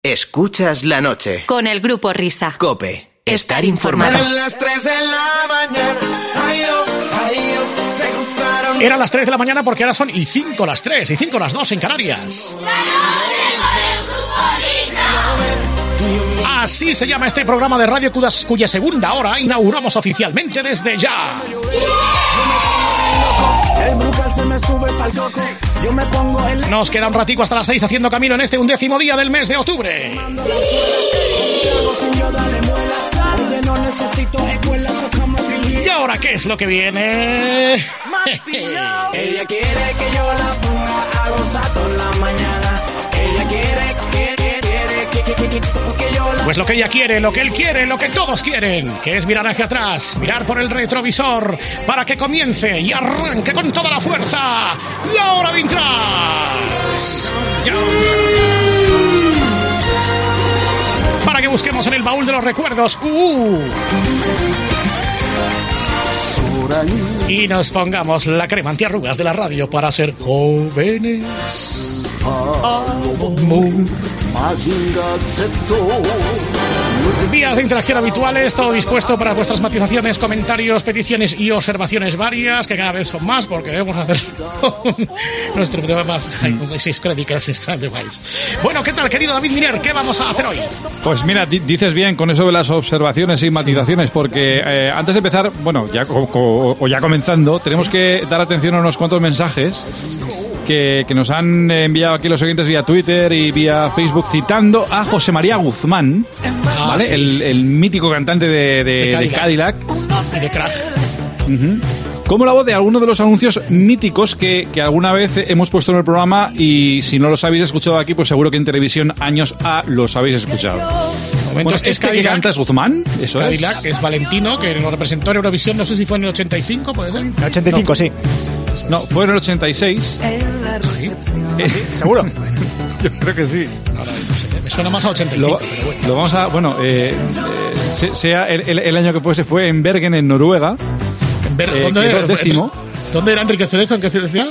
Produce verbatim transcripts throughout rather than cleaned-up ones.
Escuchas la noche. Con el Grupo Risa. COPE. Estar informado. Eran las tres de la mañana. Ay, oh, ay, oh, se cruzaron. Eran las tres de la mañana porque ahora son y cinco las tres y cinco las dos en Canarias. Así se llama este programa de radio cuya, cuya segunda hora inauguramos oficialmente desde ya. Nos queda un ratico hasta las seis haciendo camino en este undécimo día del mes de octubre. ¿Y ahora qué es lo que viene? Ella quiere que yo la ponga a gozar toda la mañana. Ella quiere, quiere, quiere, quiere, quiere que yo la... Pues lo que ella quiere, lo que él quiere, lo que todos quieren, que es mirar hacia atrás, mirar por el retrovisor, para que comience y arranque con toda la fuerza la hora vintage. Para que busquemos en el baúl de los recuerdos. Uh. Y nos pongamos la crema antiarrugas de la radio para ser jóvenes. Vías de interacción habituales, todo dispuesto para vuestras matizaciones, comentarios, peticiones y observaciones varias, que cada vez son más porque debemos hacer nuestro programa. Bueno, ¿qué tal, querido David Miner? ¿Qué vamos a hacer hoy? Pues mira, d- dices bien con eso de las observaciones y matizaciones, porque eh, antes de empezar, bueno, ya co- co- o ya comenzando, tenemos que dar atención a unos cuantos mensajes que, que nos han enviado aquí los oyentes vía Twitter y vía Facebook, citando a José María Guzmán, Ah, ¿vale? sí. El, el mítico cantante de, de, De de Cadillac. Cadillac. Y de crack. Uh-huh. Como la voz de alguno de los anuncios míticos que, que alguna vez hemos puesto en el programa, y si no los habéis escuchado aquí, pues seguro que en televisión años A los habéis escuchado. Momento, Bueno, este es este que Cadillac. canta es Guzmán, eso Cadillac, es. que es Valentino, que nos representó en Eurovisión, no sé si fue en el ochenta y cinco, ¿puede ser? En el ochenta y cinco, No. sí. No, fue en el ochenta y seis. Sí. ¿Seguro? Yo creo que sí. Ahora, no sé, me suena más a ochenta y cinco, Lo, pero bueno. lo vamos a, bueno, eh, eh, se- sea el, el- el año que fuese, fue en Bergen, en Noruega. En Ber- eh, ¿dónde, quedó era? décimo. ¿Dónde era Enrique Cerezo? ¿En qué ciudad?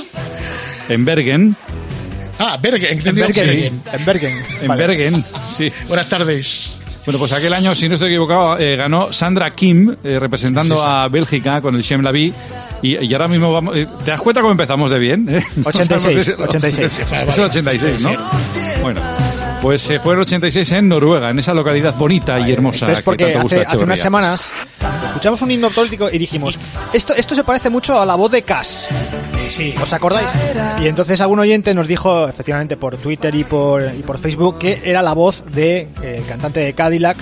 En Bergen. Ah, Bergen, En entendido. Bergen. Bergen. En Bergen. En Vale. Bergen, sí. Buenas tardes. Bueno, pues aquel año, si no estoy equivocado, eh, ganó Sandra Kim, eh, representando Sí, sí, sí. a Bélgica con el Shem La Vie. Y, y ahora mismo vamos... eh, ¿Te das cuenta cómo empezamos de bien? ¿Eh? No ochenta y seis, sabemos si- ochenta y seis. Es el ochenta y seis, ¿no? Bueno, pues se fue el ochenta y seis en Noruega, en esa localidad bonita y hermosa. Esto es que porque tanto gusta hace, a hace unas Echeverría. semanas escuchamos un himno autóctico y dijimos, esto, esto se parece mucho a la voz de Cass. Sí. ¿Os acordáis? Y entonces algún oyente nos dijo, efectivamente por Twitter y por, y por Facebook, que era la voz del de, eh, cantante de Cadillac,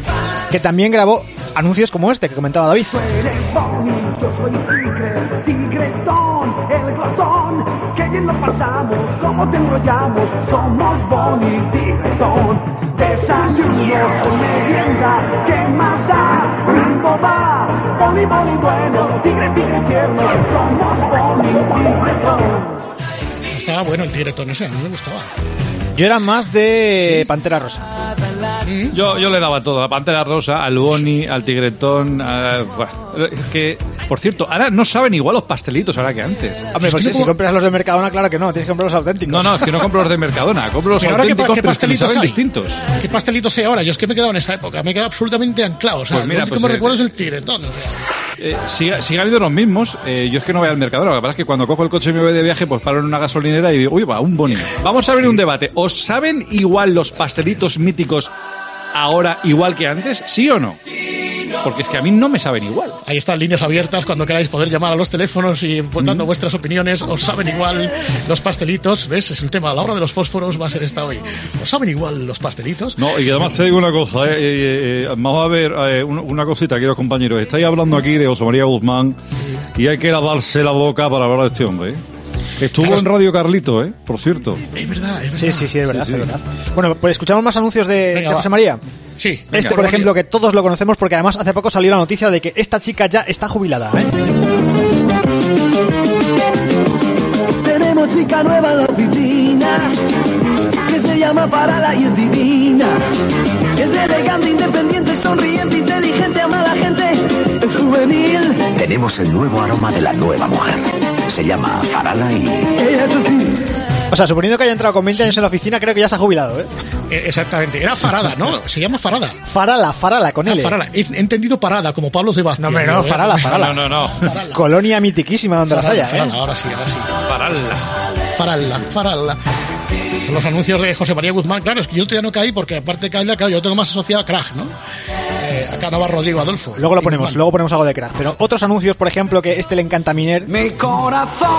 que también grabó anuncios como este que comentaba David. Eres bonito, soy tigre, tigretón, el glotón, que bien lo pasamos, como te enrollamos, somos Bonnie Tigretón. Desayuno con merienda, ¿qué más da? Rimbo va, Bonnie, Bonnie bueno, tigre, tigre tierno, somos Bonnie Tigretón. Estaba bueno el tigretón ese, a mí me gustaba. Yo era más de Pantera Rosa. Yo, yo le daba todo, a la Pantera Rosa, al Boni, al Tigretón, a, bueno, es que, por cierto, ahora no saben igual los pastelitos ahora que antes. Hombre, Es pues que si, no- si compras los de Mercadona, claro que no, tienes que comprar los auténticos. No, no, es que no compro los de Mercadona, compro los Pero ahora, ¿qué, pa- auténticos, qué pero es que me pastelitos saben hay? distintos. ¿Qué pastelitos hay ahora? Yo es que me he quedado en esa época, me he quedado absolutamente anclado. O sea, Pues mira, lo único pues, que me eh, recuerdo es el tigretón. O sea. Eh, sigue, sigue habiendo los mismos. Eh, yo es que no voy al Mercadona. Lo que pasa es que cuando cojo el coche y me voy de viaje, pues paro en una gasolinera y digo, uy, va, un Boni. Vamos a abrir un debate. ¿Os saben igual los pastelitos míticos ahora igual que antes? ¿Sí o no? Porque es que a mí no me saben igual. Ahí están líneas abiertas cuando queráis poder llamar a los teléfonos y dando vuestras opiniones. ¿Os saben igual los pastelitos? ¿Ves? Es el tema. La hora de los fósforos va a ser esta hoy. ¿Os saben igual los pastelitos? No, y además te digo una cosa, eh, eh, eh, vamos a ver eh, una, una cosita, queridos compañeros. Estáis hablando aquí de José María Guzmán y hay que lavarse la boca para hablar de este hombre. ¿eh? Estuvo Claro, en Radio Carlito, ¿eh? Por cierto. Es verdad, es verdad. Sí, sí, sí, es verdad, Sí, sí. es verdad. Bueno, pues escuchamos más anuncios de, Venga, de va. José María. Sí. Este, venga, por ejemplo, que todos lo conocemos porque además hace poco salió la noticia de que esta chica ya está jubilada, ¿eh? Tenemos chica nueva en la oficina, que se llama Farala y es divina. Es elegante, independiente, sonriente, inteligente, ama a la gente, es juvenil. Tenemos el nuevo aroma de la nueva mujer. Se llama Farala y... Ella es así. O sea, suponiendo que haya entrado con veinte años en la oficina, creo que ya se ha jubilado, ¿eh? Eh, Exactamente. Era Farada, ¿no? Se llama Farada. Farala, Farala, con Ah, L. Farala. He he entendido Parada, como Pablo Sebastián. No, hombre, no, ¿eh? Farala, Farala. No, no, no. Farala. Colonia mitiquísima donde Farala, las haya, Farala, ¿eh? ahora sí, ahora sí. Parala. Farala, Farala. Son los anuncios de José María Guzmán. Claro, es que yo ya no caí porque aparte de Cadillac, claro, yo tengo más asociado a Craig, ¿no? Eh, acá Navarro Rodrigo Adolfo. Luego lo Y ponemos, Guzmán. luego ponemos algo de crack. Pero otros anuncios, por ejemplo, que este le encanta a Miner. Mi corazón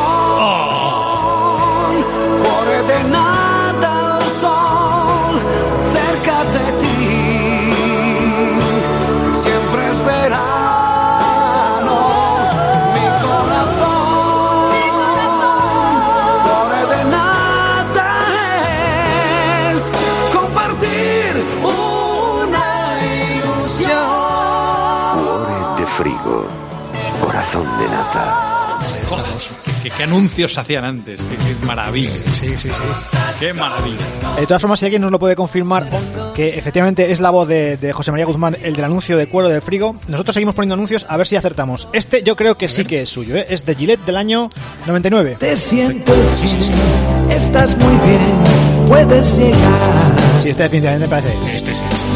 corre de nada al sol cerca de ti. Siempre es verano. Mi corazón corre de nada es compartir una ilusión. Cuore de frigo, corazón de nata. Estamos. ¿Qué, qué anuncios se hacían antes? Qué, qué maravilla. Sí, sí, sí. Qué maravilla. De todas formas, si alguien nos lo puede confirmar, que efectivamente es la voz de, de José María Guzmán, el del anuncio de cuero de frigo. Nosotros seguimos poniendo anuncios a ver si acertamos. Este yo creo que sí que es suyo, ¿eh? Es de Gillette del año noventa y nueve. Te sientes bien, estás muy bien, puedes llegar. Sí, este definitivamente me parece. Este es ese.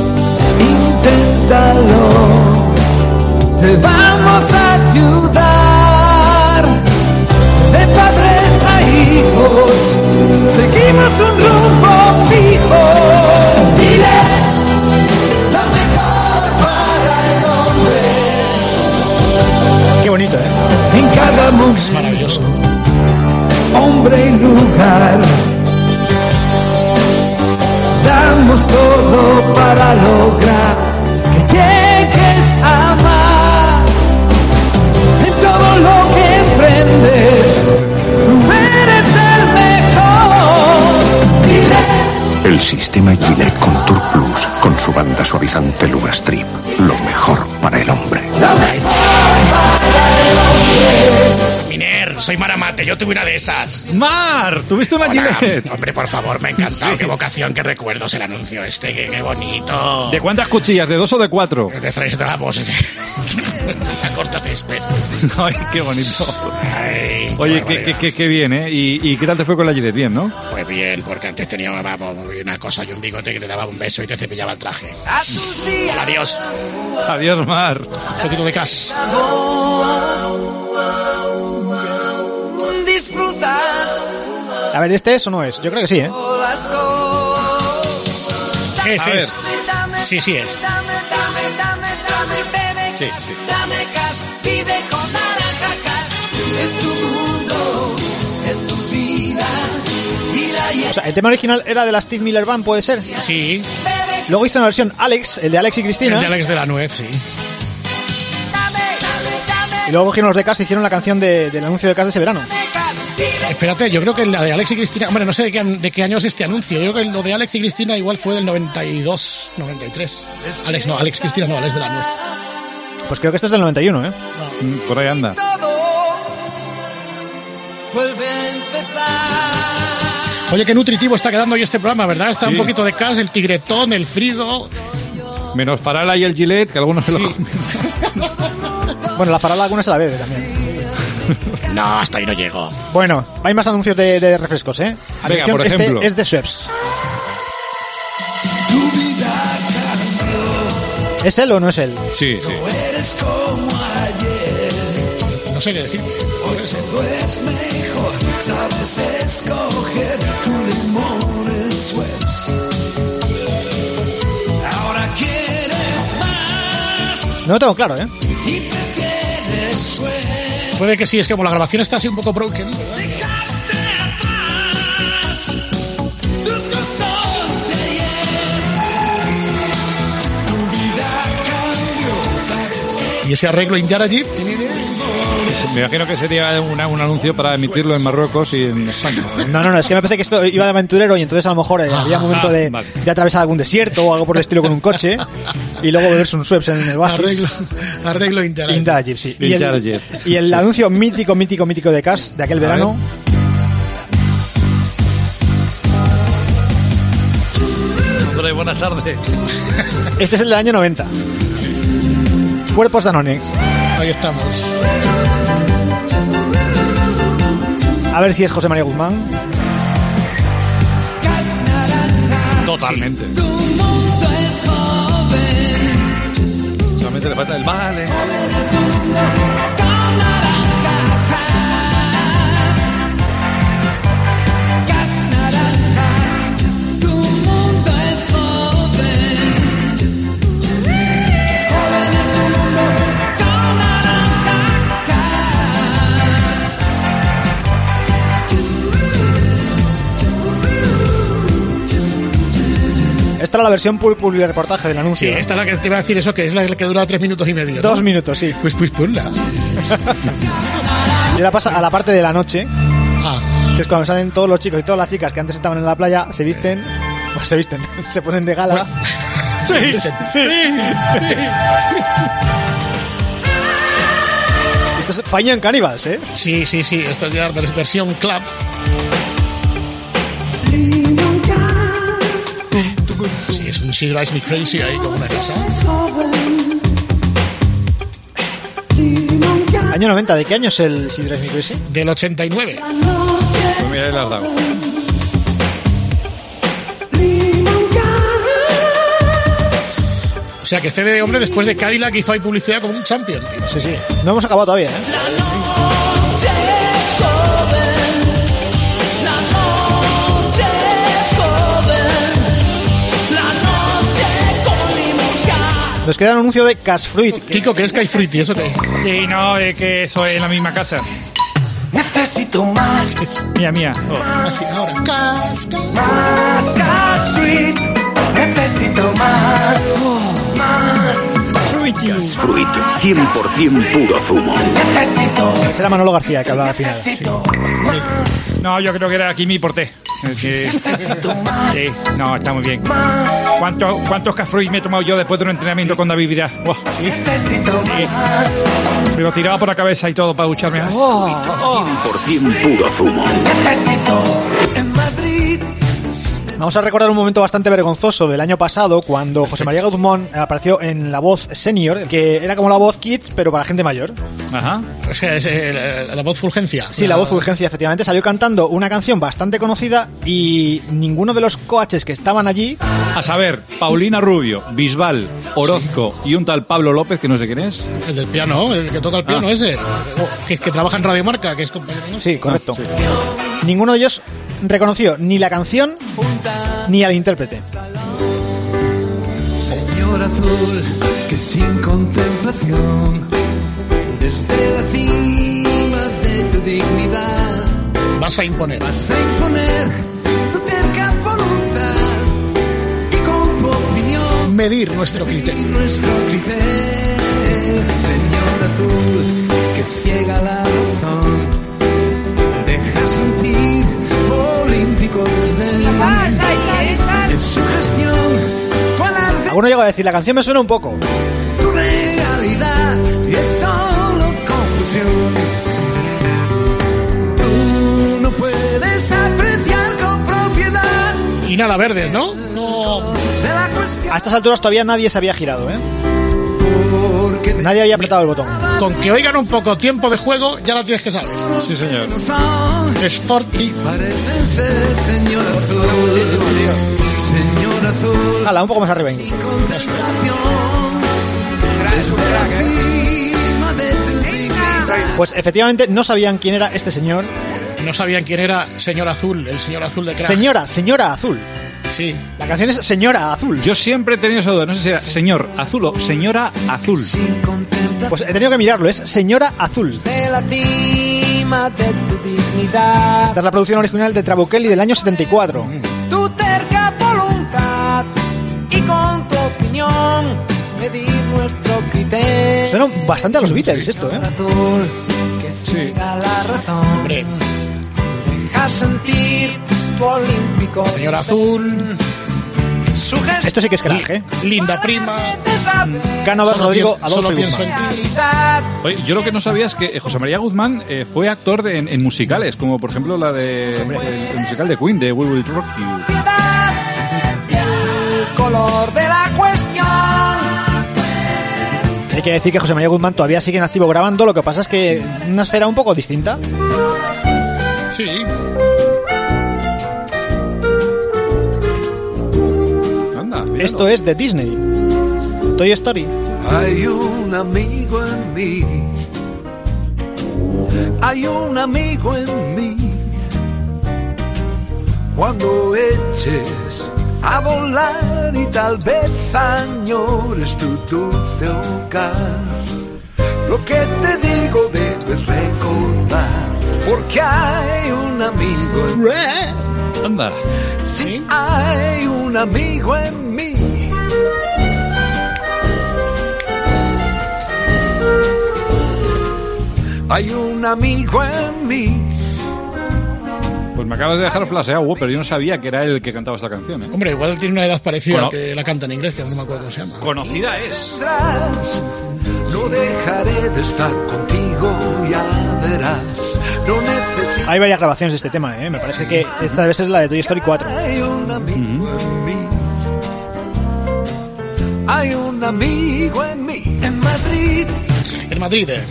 Inténtalo, te vamos a ayudar. De padres a hijos, seguimos un rumbo fijo. Dile lo mejor para el hombre. Qué bonito, ¿eh? En cada Es momento, maravilloso. hombre y lugar. Damos todo para lograr que llegues a más. En todo lo que emprendes, tú eres el mejor. Dile. El sistema Gillette Contour Plus, con su banda suavizante Luga Strip, lo mejor para el hombre. Miner, soy Maramate, yo tuve una de esas. Mar, ¿tuviste una Hola. Gillette? Hombre, por favor, me ha encantado. Sí. Qué vocación, qué recuerdos el anuncio este, qué, qué bonito. ¿De cuántas cuchillas? ¿De dos o de cuatro? De tres tramos. La corta césped. Ay, qué bonito. Ay, Oye, qué qué, qué, barbaridad. qué, qué bien, ¿eh? ¿Y, ¿Y qué tal te fue con la Gillette? Bien, ¿no? Pues bien, porque antes tenía vamos, una cosa y un bigote que te daba un beso y te cepillaba el traje. Adiós. Adiós, Mar. Un poquito de cas. Disfruta A ver, ¿este es o no es? Yo creo que sí, ¿eh? Es, A ver. es. Sí, sí es. Sí, sí. Dame gas, vive con naranja gas. Es tu mundo, es tu vida. Y la O sea, el tema original era de la Steve Miller Band, ¿puede ser? Sí. Luego hizo una versión Alex, el de Alex y El Cristina. de Alex de la Nuez, sí. Y luego cogieron los de Cars y hicieron la canción de- del anuncio de Cars de ese verano. Espérate, yo creo que la de Alex y Cristina... Hombre, no sé de qué, de qué año es este anuncio. Yo creo que lo de Alex y Cristina igual fue del noventa y dos, noventa y tres. Alex no, Alex Cristina no, Alex de la Nuez. Pues creo que esto es del noventa y uno, ¿eh? Mm, Por ahí anda. vuelve a empezar. Oye, qué nutritivo está quedando hoy este programa, ¿verdad? Está Sí. un poquito de cas, el tigretón, el frigo... Menos Farala y el Gillette, que algunos se lo comen. Bueno, la farala alguna se la bebe también. No, hasta ahí no llego. Bueno, hay más anuncios de, de refrescos, ¿eh? Venga, Atención, por este ejemplo. es de Schweppes. ¿Es él o no es él? Sí, sí. No sé qué decir. Puede ser. No lo tengo claro, ¿eh? Puede que sí, es que como la grabación está así un poco broken. ¿verdad? Y ese arreglo en Yarajib. Me imagino que sería una- un anuncio para emitirlo en Marruecos y en España. No, no, no, es que me parece que esto iba de aventurero y entonces a lo mejor eh, había un momento ah, de, vale. de atravesar algún desierto o algo por el estilo con un coche y luego beberse un Schweppes en el vaso. Arreglo, arreglo en Yarajib. Indarajib, sí. Y el, Indarajib. y el anuncio mítico, mítico, mítico de Cars de aquel A verano. Hombre, buenas tardes. Este es el del año noventa. Cuerpos Danone. Ahí estamos. A ver si es José María Guzmán. Totalmente. Tu mundo es joven. Solamente le falta el vale. Esta era la versión publi reportaje del anuncio. Sí, esta es la que te iba a decir eso, que es la que dura tres minutos y medio, ¿no? Dos minutos, sí. Pues pues ponla. Y ahora pasa a la parte de la noche, Ah, que es cuando salen todos los chicos y todas las chicas que antes estaban en la playa, se visten, pues se visten, se ponen de gala. se visten. Sí. Esto es Fine and Cannibals, ¿eh? Sí, sí, sí, esto es ya versión club. Sí, es un She Drives Me Crazy ahí como una casa. Año noventa, ¿de qué año es el She Drives Me Crazy? Del ochenta y nueve. Pues mira, ahí la has dado. O sea que este de hombre después de Cadillac hizo ahí publicidad como un champion, tío. Sí, sí. No hemos acabado todavía, ¿eh? Nos queda un anuncio de Casfruit. Kiko, ¿qué es Kai Fruit? ¿Y eso qué? Sí, no, es que eso es en la misma casa. Necesito más, Mía, mía. Así, ahora. Casca. más Cash Fruit. Necesito más, más. Fruit, cien por ciento puro zumo. Necesito, Ese era Manolo García que hablaba al final. necesito No, yo creo que era Kimi Porté. Es que- Sí, no, está muy bien. ¿Cuántos, cuántos cafruis me he tomado yo después de un entrenamiento con David Vidal? Buah, necesito más. me lo tiraba por la cabeza y todo para ducharme. Oh, cien por ciento puro zumo. Necesito En Madrid. Vamos a recordar un momento bastante vergonzoso del año pasado cuando José María Guzmán apareció en La Voz Senior, que era como La Voz Kids, pero para gente mayor. Ajá. O sea, es eh, la, la voz Fulgencia. Sí, La Voz Fulgencia, efectivamente, salió cantando una canción bastante conocida y ninguno de los coaches que estaban allí... A saber, Paulina Rubio, Bisbal, Orozco y un tal Pablo López, que no sé quién es. El del piano, el que toca el piano Ah. ese. Que, que trabaja en Radio Marca, que es compañero nuestro. Sí, correcto. Ah, sí. Ninguno de ellos reconoció ni la canción ni al intérprete. Señor azul, que sin contemplación, desde la cima de tu dignidad, Vas a imponer. vas a imponer tu terca voluntad y con tu opinión Medir nuestro y criterio. nuestro criterio. Señor azul, que ciega la razón, deja sentir olímpico desdén. En su gestión, tu alarde, Alguno llegó a decir, la canción me suena un poco. tu realidad y es solo confusión. Tú no puedes apreciar con propiedad Y nada, verdes, ¿no? No. de la cuestión, A estas alturas todavía nadie se había girado, ¿eh? porque de Nadie había apretado el botón. Con que oigan un poco tiempo de juego, ya lo tienes que saber. Sí, señor. no son, Sporty. parecen ser señor azul, señor azul, Hala, un poco más arriba incluso. contemplación, desde la cima de tu dignidad. Pues efectivamente no sabían quién era este señor. No sabían quién era Señor Azul, el señor azul de Crack. Señora, señora Azul. Sí. La canción es Señora Azul. Yo siempre he tenido esa duda, no sé si era señor azul o señora azul. Pues he tenido que mirarlo, es Señora Azul. De la cima de tu dignidad, Esta es la producción original de Trabuchelli del año setenta y cuatro. tu terca voluntad y con tu opinión medir nuestro criterio. Suena bastante a los Beatles esto, ¿eh? Azul, que Sí. ciega la razón, Hombre, deja sentir tu olímpico. señor Azul, Su gestión Esto sí que es crack, ¿eh? linda prima. de saber Cánovas, Solo Rodrigo, pien- Adolfo solo y pienso Guzmán. en ti. realidad. Oye, yo lo que no sabía es que eh, José María Guzmán eh, fue actor de- en, en musicales, como por ejemplo la de el, el musical de Queen, de We Will Rock You. El color de la cuestión. Hay que decir que José María Guzmán todavía sigue en activo grabando, lo que pasa es que una esfera un poco distinta. Sí. Esto es de Disney. Toy Story. Hay un amigo en mí. Hay un amigo en mí. Cuando eches a volar y tal vez añores tu dulce hogar, lo que te digo debes recordar, porque hay un amigo en mí. Anda. Sí, hay un amigo en mí. Hay un amigo en mí. Pues me acabas de dejar flaseado, pero yo no sabía que era él el que cantaba esta canción, ¿eh? Hombre, igual tiene una edad parecida Bueno. al que la canta en inglés, que no me acuerdo cómo se llama. Conocida es. No dejaré de estar contigo, ya verás. No necesito. Hay varias grabaciones de este tema, ¿eh? Me parece que esta debe ser la de Toy Story cuatro. Hay un amigo en mí. Hay un amigo en mí. En Madrid. En Madrid, eh.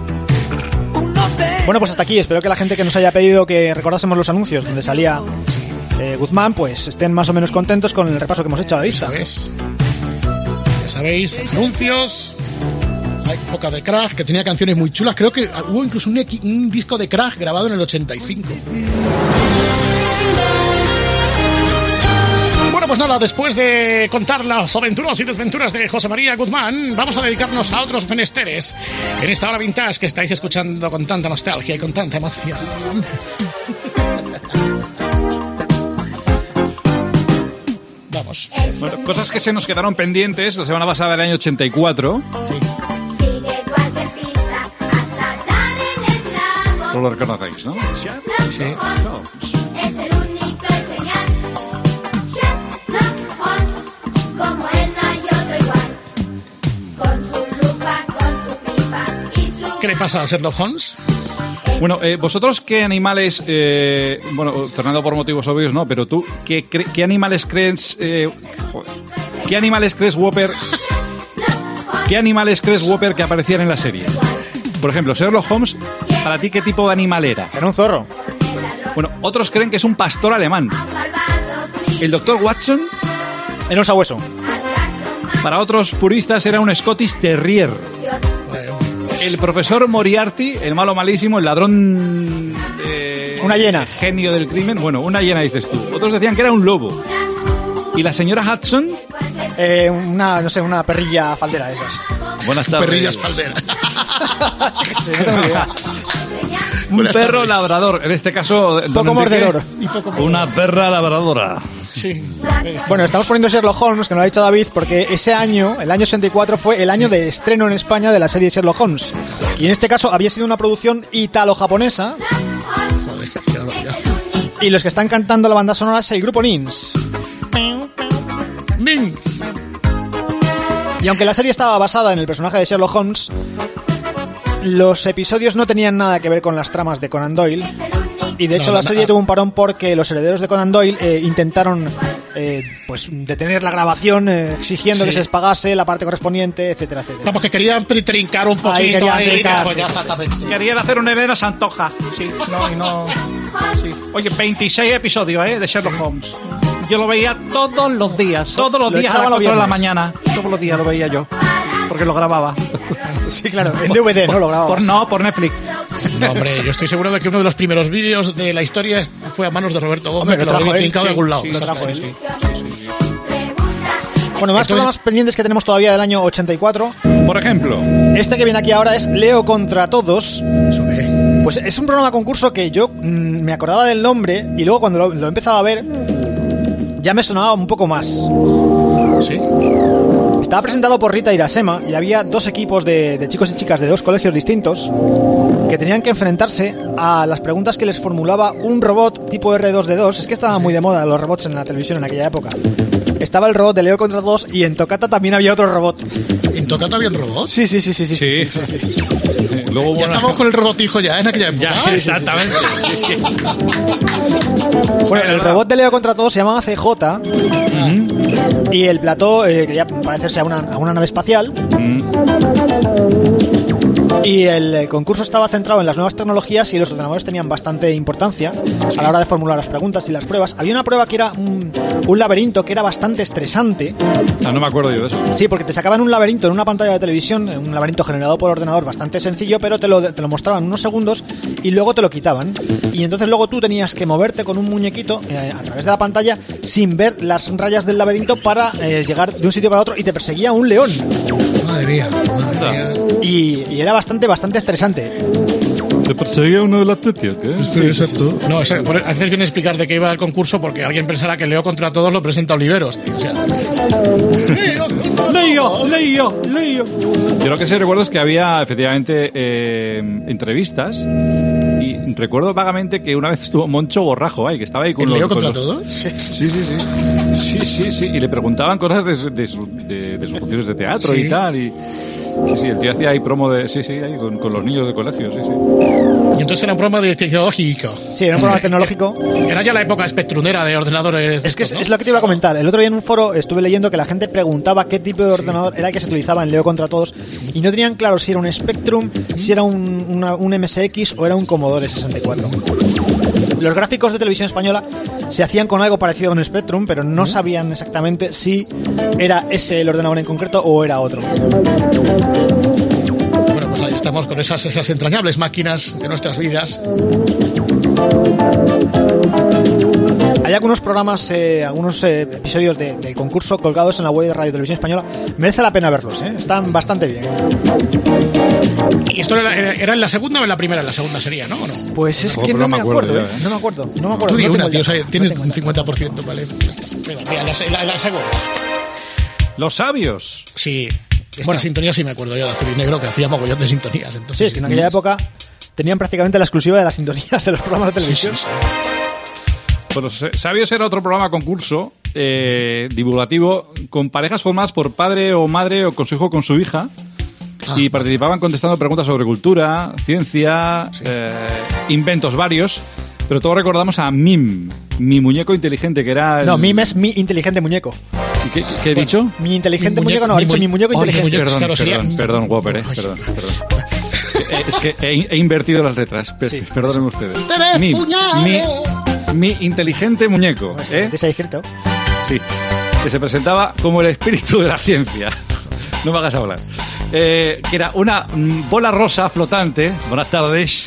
Bueno, pues hasta aquí. Espero que la gente que nos haya pedido que recordásemos los anuncios donde salía eh, Guzmán, pues estén más o menos contentos con el repaso que hemos hecho a la lista. Ya sabéis, ya sabéis, anuncios. Hay época de Crash, que tenía canciones muy chulas. Creo que hubo incluso un, equi- un disco de Crash grabado en el ochenta y cinco. Bueno, pues nada, después de contar las aventuras y desventuras de José María Guzmán, vamos a dedicarnos a otros menesteres en esta hora vintage que estáis escuchando con tanta nostalgia y con tanta emoción. Vamos. Bueno, cosas que se nos quedaron pendientes la semana pasada del año ochenta y cuatro. No lo reconocéis, ¿no? Sí. Es el único y genial. Sherlock Holmes, como él no hay otro igual. Con su lupa, con su pipa y su... ¿Qué le pasa a Sherlock Holmes? Bueno, eh, vosotros qué animales, eh, bueno, Fernando por motivos obvios no, pero tú, ¿qué, cre- qué animales crees, eh, joder, qué animales crees, Whopper, qué animales crees, Whopper, que aparecían en la serie? Por ejemplo, Sherlock Holmes, ¿para ti qué tipo de animal era? Era un zorro. Bueno, otros creen que es un pastor alemán. El doctor Watson era un sabueso. Para otros puristas era un Scottish Terrier. El profesor Moriarty, el malo malísimo, el ladrón... Eh, una hiena. Genio del crimen. Bueno, una hiena dices tú. Otros decían que era un lobo. ¿Y la señora Hudson? Eh, una, no sé, una perrilla faldera de esas. Buenas tardes. Perrillas falderas. Sí, no tengo idea. Un Buenas perro tardes. labrador. En este caso... don Poco Enrique, mordedor. Y poco mordedor. Una perra labradora. Sí. Bueno, estamos poniendo Sherlock Holmes, que nos lo ha dicho David, porque ese año, el año ochenta y cuatro, fue el año de estreno en España de la serie Sherlock Holmes. Y en este caso había sido una producción italo-japonesa. Joder, qué barbaridad. Y los que están cantando la banda sonora es el grupo Nins. Nins. Y aunque la serie estaba basada en el personaje de Sherlock Holmes, los episodios no tenían nada que ver con las tramas de Conan Doyle. Y de hecho No, la no, serie no. tuvo un parón porque los herederos de Conan Doyle eh, intentaron eh, pues detener la grabación eh, exigiendo Sí. que se les pagase la parte correspondiente, etcétera, etcétera. Vamos, que querían trincar un poquito querían ahí. trincar, pues sí. ya exactamente. Querían hacer una Elena Santoja. Sí, no, y no... Sí. Oye, veintiséis episodios, ¿eh? De Sherlock Holmes. Yo lo veía todos los días. Todos los Lo días a echaban las los cuatro de la viernes. mañana. Todos los días lo veía yo. Porque lo grababa. Sí, claro, en D V D, ¿no? Lo grababa. Por, no, por Netflix. No, hombre, yo estoy seguro de que uno de los primeros vídeos de la historia es- fue a manos de Roberto Gómez, Hombre, que lo lo había trajo él, trincado de sí, algún lado. sí, Lo lo trajo trajo él, él. sí. Bueno, más Entonces- programas pendientes que tenemos todavía del año ochenta y cuatro. Por ejemplo. Este que viene aquí ahora es Leo contra Todos. Eso ve. Pues es un programa concurso que yo mm, me acordaba del nombre y luego cuando lo, lo empezaba a ver ya me sonaba un poco más. Sí. Estaba presentado por Rita Irasema y había dos equipos de, de chicos y chicas de dos colegios distintos que tenían que enfrentarse a las preguntas que les formulaba un robot tipo R dos D dos. Es que estaba muy de moda los robots en la televisión en aquella época. Estaba el robot de Leo contra Todos y en Tocata también había otro robot. ¿En Tocata había un robot? Sí, sí, sí, sí, sí. Sí. sí, sí, sí. Luego hubo Ya una- estábamos con el robotijo ya, ¿eh? En aquella época. Ya, exactamente. Sí, sí. Bueno, el robot de Leo contra Todos se llamaba C J y el plató eh, quería parecerse a una, a una nave espacial. Y el eh, concurso estaba centrado en las nuevas tecnologías y los ordenadores tenían bastante importancia a la hora de formular las preguntas y las pruebas. Había una prueba que era un, un laberinto que era bastante estresante. Ah, no me acuerdo yo de eso. Sí, porque te sacaban un laberinto en una pantalla de televisión, un laberinto generado por ordenador bastante sencillo, pero te lo, te lo mostraban unos segundos y luego te lo quitaban. Y entonces luego tú tenías que moverte con un muñequito eh, a través de la pantalla sin ver las rayas del laberinto para eh, llegar de un sitio para otro, y te perseguía un león. Madre mía, madre mía. Y, y era bastante, bastante estresante. ¿Te perseguía uno de las tetias? ¿Qué? Sí, exacto. No, o sea, por- haces bien explicar de qué iba el concurso, porque alguien pensará que Leo contra todos lo presenta Oliveros, tío. O sea, Leo, Leo, Leo. Yo lo que sí recuerdo es que había efectivamente eh, entrevistas, y recuerdo vagamente que una vez estuvo Moncho Borrajo ahí, que estaba ahí con ¿el los... Leo con contra los- todos? Sí, sí, sí. Sí, sí, sí. Y le preguntaban cosas de, su- de, su- de, de sus funciones de teatro Sí. y tal. Y, sí, sí, el tío hacía ahí promo de... Sí, sí, ahí con, con los niños de colegio, sí, sí. Y entonces era un programa de tecnológico. Sí, era un programa tecnológico. Era ya la época espectrunera de ordenadores. Es que es, es lo que te iba a comentar. El otro día en un foro estuve leyendo que la gente preguntaba qué tipo de ordenador era el que se utilizaba en Leo contra todos, y no tenían claro si era un Spectrum, si era un, una- un M S X o era un Commodore sesenta y cuatro. Los gráficos de Televisión Española se hacían con algo parecido a un Spectrum, pero no sabían exactamente si era ese el ordenador en concreto o era otro. Bueno, pues ahí estamos con esas, esas entrañables máquinas de nuestras vidas. Hay algunos programas, eh, algunos eh, episodios de- del concurso colgados en la web de Radio Televisión Española. Merece la pena verlos, ¿eh? Están bastante bien. ¿Y esto era, era- era en la segunda o en la primera? En la segunda sería, ¿no? ¿O no? Pues es No, que pero no no me me acuerdo acuerdo, ya, ¿eh? ¿eh? No me acuerdo, no me acuerdo. Tú di no una, tengo tío. el O sea, dato, no tienes tengo un el dato. cincuenta por ciento, ¿vale? Venga, mira, la, la, la segunda. Los sabios. Sí, esta Bueno. sintonía sí me acuerdo yo de Azul y Negro, que hacía mogollón de sintonías. Entonces, Sí, es que en aquella época tenían prácticamente la exclusiva de las sintonías de los programas de Sí, sí, televisión. sí. Bueno, Sabios era otro programa concurso eh, divulgativo con parejas formadas por padre o madre o con su hijo o con su hija. Y participaban contestando preguntas sobre cultura, ciencia, eh, inventos varios. Pero todos recordamos a Mim, mi muñeco inteligente, que era... el- No, Mim es mi inteligente muñeco. ¿Y ¿Qué, qué he dicho? Mi inteligente Mi muñeco, muñeco- no, ha mi dicho mu- mi muñeco Oh, mi inteligente. muñeco. Perdón, claro, sería- perdón, perdón, Whopper, eh, Ay. perdón, perdón. Eh, Es que he, he invertido las letras, per- Sí. perdonen ustedes. ¡Tres Mi, puñales! mi, mi inteligente muñeco, ¿eh? ¿Te se ha inscrito? Sí, que se presentaba como el espíritu de la ciencia. No me hagas hablar. Eh, que era una mm, bola rosa flotante, buenas tardes,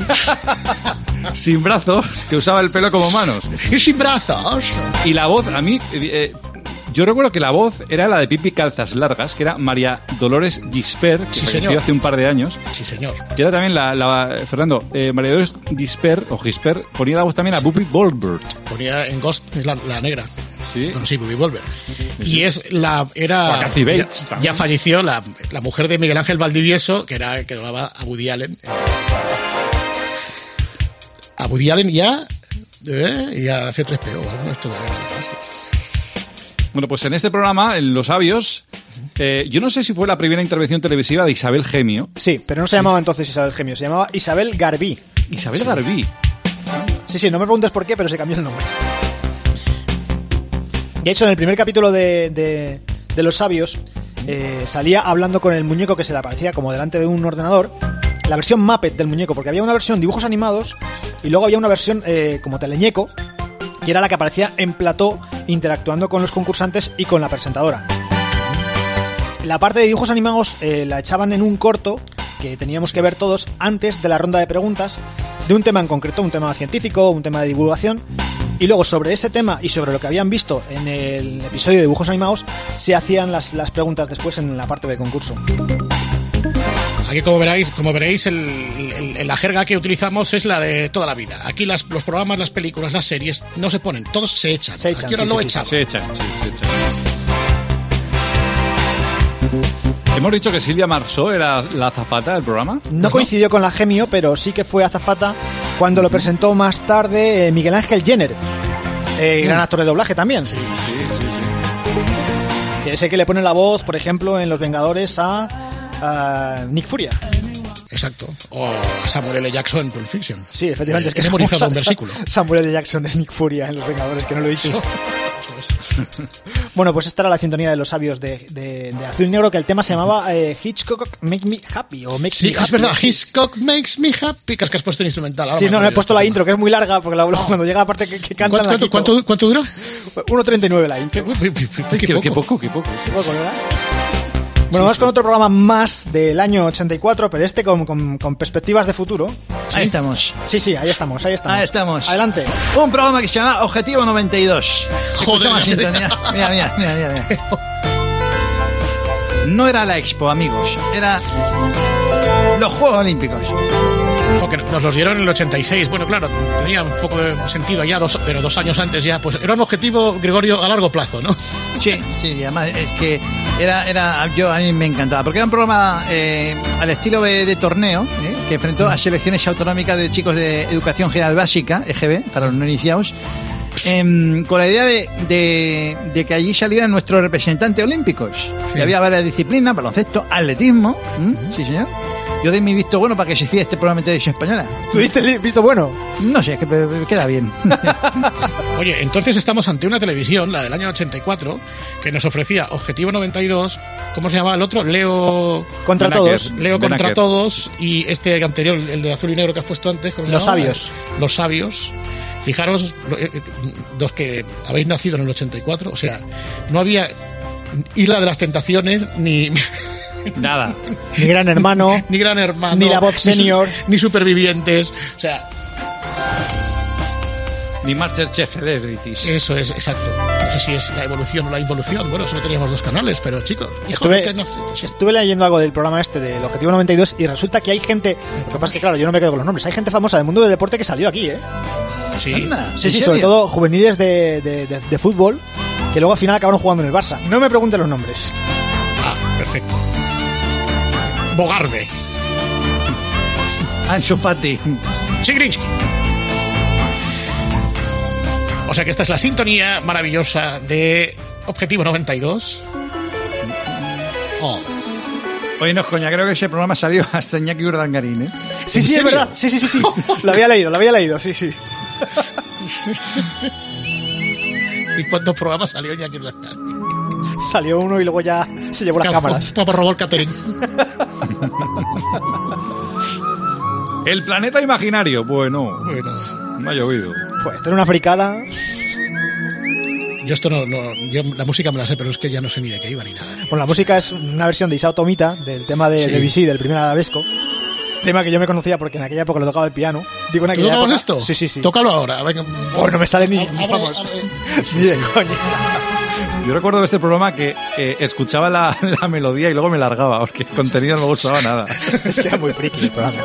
sin brazos, que usaba el pelo como manos. Y sin brazos. Y la voz, a mí, eh, yo recuerdo que la voz era la de Pipi Calzas Largas, que era María Dolores Gispert, que Sí, falleció señor. hace un par de años. Sí, señor. Que era también la, la- Fernando, eh, María Dolores Gispert, o Gispert, ponía la voz también a Bubi Goldberg. Ponía en Ghost, es la, la negra. Sí. Bueno, sí, Bubi Volver. Y es la. Era. O a Kathy Bates ya, también. ya falleció la, la mujer de Miguel Ángel Valdivieso, que era que doblaba a Woody Allen. A Woody Allen y a. eh, y a C tres P O, alguno de estos de la guerra de las Galaxias. Bueno, pues en este programa, en Los Sabios, eh, yo no sé si fue la primera intervención televisiva de Isabel Gemio. Sí, pero no se llamaba entonces Isabel Gemio, se llamaba Isabel Garbí. Isabel Garbí. Sí, sí, no me preguntes por qué, pero se cambió el nombre. De hecho, en el primer capítulo de, de, de Los Sabios, eh, salía hablando con el muñeco que se le aparecía como delante de un ordenador. La versión Muppet del muñeco, porque había una versión dibujos animados y luego había una versión eh, como teleñeco, que era la que aparecía en plató interactuando con los concursantes y con la presentadora. La parte de dibujos animados eh, la echaban en un corto que teníamos que ver todos antes de la ronda de preguntas de un tema en concreto, un tema científico, un tema de divulgación, y luego sobre ese tema y sobre lo que habían visto en el episodio de dibujos animados se hacían las, las preguntas después en la parte de concurso. Aquí, como veréis, como veréis el, el- la jerga que utilizamos es la de toda la vida. Aquí las, los programas, las películas, las series no se ponen, todos se echan. Se echan, Aquí ahora sí, lo sí, sí. echamos. Se echa, sí, se echa. Hemos dicho que Silvia Marsó era la azafata del programa. No coincidió con la Gemio, pero sí que fue azafata cuando lo presentó más tarde eh, Miguel Ángel Jenner, eh, gran actor de doblaje también. Sí, sí, sí. Que es el que le pone la voz, por ejemplo, en Los Vengadores a, a Nick Furia. Exacto. O a Samuel L. Jackson en Pulp Fiction. Sí, efectivamente. Eh, es que he memorizado Sa- un Sa- versículo. Samuel L. Jackson es Nick Furia en Los Vengadores, que no lo he dicho. Bueno, pues esta era la sintonía de los sabios de, de, de Azul y Negro, que el tema se llamaba eh, Hitchcock Make Me Happy o Makes Sí, Me Happy. es verdad, Hitchcock Makes Me Happy. Que es que has puesto el instrumental. Ahora Sí, me no, acuerdo he puesto yo la esto. intro, que es muy larga, porque la, cuando llega la parte que, que cantan ¿Cuánto, la cuánto, cuánto, cuánto dura? uno treinta y nueve la intro. Qué, qué, qué, qué poco. Qué poco, qué poco. Qué poco, ¿verdad? Bueno, vamos con otro programa más del año ochenta y cuatro, pero este con, con, con perspectivas de futuro. Ahí estamos. Sí, sí, ahí estamos, ahí estamos. Ahí estamos. Adelante. Un programa que se llama Objetivo noventa y dos. Joder, Escuchamos sintonía. Mira, mira, mira, mira, mira. No era la Expo, amigos. Era los Juegos Olímpicos. Porque nos los dieron en el ochenta y seis. Bueno, claro, tenía un poco de sentido ya, dos, pero dos años antes ya, pues era un objetivo, Gregorio, a largo plazo, ¿no? Sí, sí, y además es que era, era yo a mí me encantaba, porque era un programa eh, al estilo de, de torneo, ¿eh? que enfrentó a selecciones autonómicas de chicos de Educación General Básica, E G B, para los no iniciados, eh, con la idea de, de, de que allí salieran nuestros representantes olímpicos. Sí. Y había varias disciplinas, baloncesto, atletismo, ¿m? Sí, señor. Yo di mi visto bueno para que se hiciera este programa de televisión española. ¿Tú diste el visto bueno? No sé, es que me queda bien. Oye, entonces estamos ante una televisión, la del año ochenta y cuatro, que nos ofrecía Objetivo noventa y dos, ¿cómo se llamaba el otro? Leo... Contra Benaker. todos. Leo contra Benaker. todos, y este anterior, el de azul y negro que has puesto antes, ¿cómo se Los llamaba? sabios. Los sabios. Fijaros, eh, eh, los que habéis nacido en el ochenta y cuatro, o sea, no había Isla de las Tentaciones, ni... Nada. Ni Gran Hermano. ni Gran Hermano, Ni La Voz ni su- Senior. ni Supervivientes, o sea, Ni Masterchef Celebrities. eso es, exacto. No sé si es la evolución o la involución. Bueno, solo teníamos dos canales, pero chicos, hijo Estuve, de que no- estuve leyendo algo del programa este del Objetivo noventa y dos y resulta que hay gente, lo que pasa es que claro, yo no me quedo con los nombres, hay gente famosa del mundo del deporte que salió aquí, ¿eh? Sí. Anda, Sí, ¿en sí, serio? sobre todo juveniles de, de, de, de fútbol que luego al final acabaron jugando en el Barça. No me pregunten los nombres. Ah, perfecto. Bogarde. Ansu Fati. Sigrinsky. O sea que esta es la sintonía maravillosa de Objetivo noventa y dos. Oh. Oye, no es coña, creo que ese programa salió hasta Iñaki Urdangarín, ¿eh? Sí, ¿En sí, es serio? verdad. Sí, sí, sí, sí. Lo había leído, lo había leído, sí, sí. ¿Y cuántos programas salió Iñaki Urdangarín? Salió uno y luego ya se llevó las Claro, cámaras. Papá robó el catering. El planeta imaginario. Bueno, Bueno, no ha llovido. Pues esto era una fricada. yo esto no, no yo la música me la sé, pero es que ya no sé ni de qué iba ni nada. Bueno, la música es una versión de Isao Tomita, del tema de, Sí. de B C, del primer arabesco. Tema que yo me conocía porque en aquella época lo tocaba el piano. Digo, en ¿Tú aquella tocabas época. esto? Sí, sí, sí. Tócalo ahora. Venga. Pues no me sale ni, Abre, vamos, abre. ni de coña. Yo recuerdo de este programa que eh, escuchaba la, la melodía y luego me largaba, porque el contenido no me gustaba nada. Es que era muy friki el programa.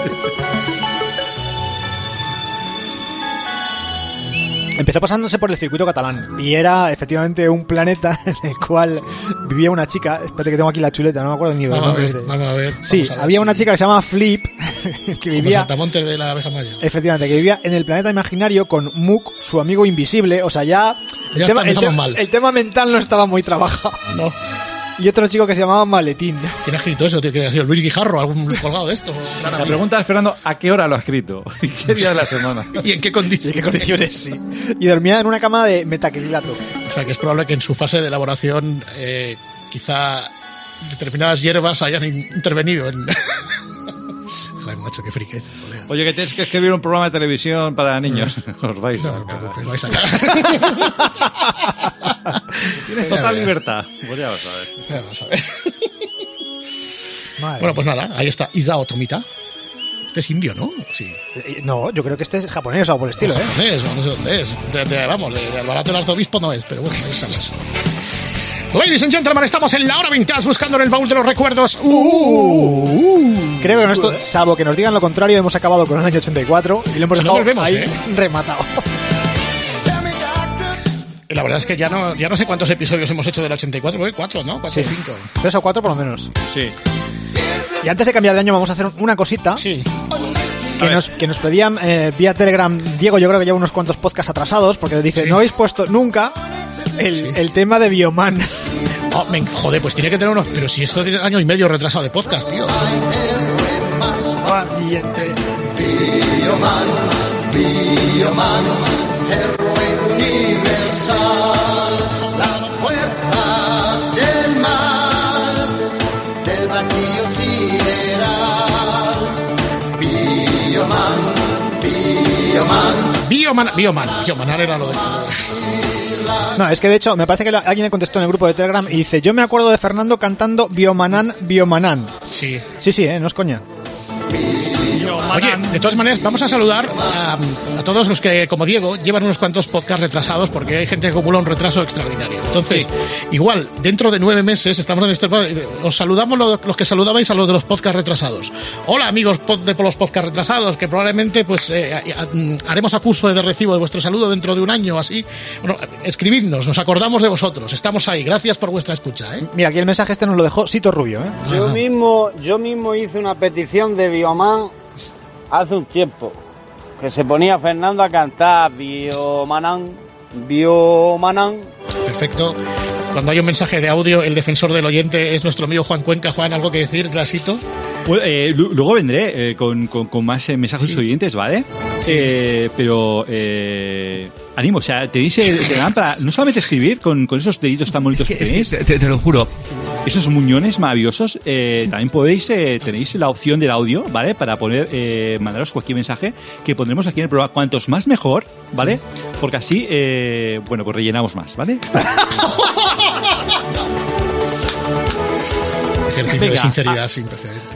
Empezó pasándose por el circuito catalán y era efectivamente un planeta en el cual vivía una chica. Espérate que tengo aquí la chuleta, no me acuerdo ni de los Vamos a nombres ver, de- vamos a ver. Sí, vamos a ver había si- una chica que se llamaba Flip que como vivía Saltamontes de la abeja maya. efectivamente que vivía en el planeta imaginario con Mook, su amigo invisible. O sea, ya el, Ya tema, está, el, empezamos te- mal. el tema mental no estaba muy trabajado. No. Y otro chico que se llamaba Maletín. ¿Quién ha escrito eso? ¿Quién ha sido Luis Guijarro? ¿Algún colgado de esto? La pregunta es, Fernando, ¿a qué hora lo ha escrito? ¿Y qué día de la semana? ¿Y en qué ¿Y condiciones? qué condiciones? Sí. Y dormía en una cama de metacrilato. O sea, que es probable que en su fase de elaboración eh, quizá determinadas hierbas hayan in- intervenido en... Joder, macho, qué friquez, colega. Oye, que tienes que escribir un programa de televisión para niños. Os vais No, a no, cagar. pues vais a cagar. Tienes Ya total verás. libertad. Pues ya vas a ver. Ya vas a ver. Madre Bueno, pues nada, ahí está Isao Tomita. Este es indio, ¿no? Sí. Eh, No, yo creo que este es japonés o algo por el estilo, O ¿eh? japonés, o no sé dónde es. De, de- vamos, de, de Alvarado del Arzobispo no es, pero bueno, ahí están las. Ladies and gentlemen, estamos en la hora vintage buscando en el baúl de los recuerdos. Uh, Creo que con esto, salvo que nos digan lo contrario, hemos acabado con el año ochenta y cuatro y lo hemos Si no dejado volvemos, ahí ¿eh? rematado. La verdad es que ya no, ya no sé cuántos episodios hemos hecho del ochenta y cuatro, ¿eh? Cuatro, ¿no? Cuatro o Sí. cinco. Tres o cuatro por lo menos. Sí. Y antes de cambiar de año vamos a hacer una cosita Sí. que nos, que nos pedían eh, vía Telegram. Diego, yo creo que lleva unos cuantos podcasts atrasados porque dice, Sí. no habéis puesto nunca el, Sí. el tema de Bioman. Oh, me- joder, pues tiene que tener unos. Pero si esto tiene año y medio retrasado de podcast, tío. Bioman, héroe universal. Bioman, Bioman, Biomanar era lo de... No, es que de hecho me parece que alguien le contestó en el grupo de Telegram y dice, yo me acuerdo de Fernando cantando Biomanan, Biomanan. Sí. Sí, sí, eh, no es coña. Oye, de todas maneras, vamos a saludar a, a todos los que, como Diego, llevan unos cuantos podcasts retrasados porque hay gente que acumula un retraso extraordinario. Entonces, sí. igual, dentro de nueve meses, estamos en este, os saludamos los, los que saludabais a los de los podcasts retrasados. Hola, amigos de los podcasts retrasados, que probablemente pues eh, haremos acuso de recibo de vuestro saludo dentro de un año, así. Bueno, escribidnos, nos acordamos de vosotros, estamos ahí. Gracias por vuestra escucha, ¿eh? Mira, aquí el mensaje este nos lo dejó Sito Rubio, ¿eh? Yo mismo, yo mismo hice una petición de Bioman hace un tiempo, que se ponía Fernando a cantar Biomanan, Biomanan. Perfecto. Cuando hay un mensaje de audio, el defensor del oyente es nuestro amigo Juan Cuenca. Juan, ¿algo que decir, Glasito? Pues, eh, luego vendré eh, con, con, con más eh, mensajes sí. oyentes, ¿vale? Sí. Eh, pero eh, ánimo, o sea, tenéis el Telegram para no solamente escribir con, con esos deditos tan bonitos que tenéis. Te, te, te lo juro. Esos muñones maravillosos. Eh, también podéis, eh, tenéis la opción del audio, ¿vale? Para poner, eh, mandaros cualquier mensaje que pondremos aquí en el programa. Cuantos más mejor, ¿vale? Porque así, eh, bueno, pues rellenamos más, ¿vale? Ejercicio Venga. de sinceridad ah. sin precedentes.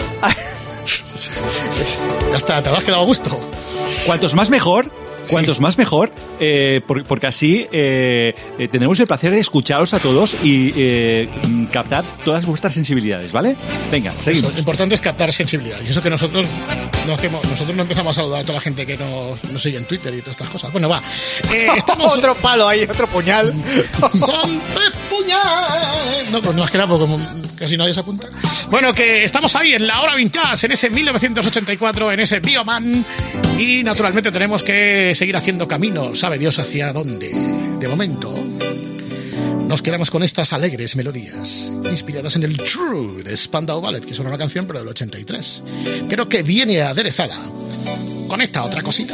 Ya está, te lo has quedado a gusto. Cuantos más mejor, cuantos sí. más mejor, eh, por, porque así eh, eh, tendremos el placer de escucharos a todos y eh, captar todas vuestras sensibilidades, ¿vale? Venga, seguimos. Eso, lo importante es captar sensibilidad. Y eso que nosotros no hacemos, nosotros no empezamos a saludar a toda la gente que nos, nos sigue en Twitter y todas estas cosas. Bueno, va. Eh, estamos... otro palo ahí, otro puñal. ¡Son tres puñales! No, pues no es que era porque como casi nadie se apunta. Bueno, que estamos ahí en la hora vintage, en ese mil novecientos ochenta y cuatro, en ese Bioman. Y naturalmente tenemos que seguir haciendo camino, sabe Dios hacia dónde. De momento, nos quedamos con estas alegres melodías, inspiradas en el True de Spandau Ballet, que es una canción pero del ochenta y tres, pero que viene aderezada con esta otra cosita.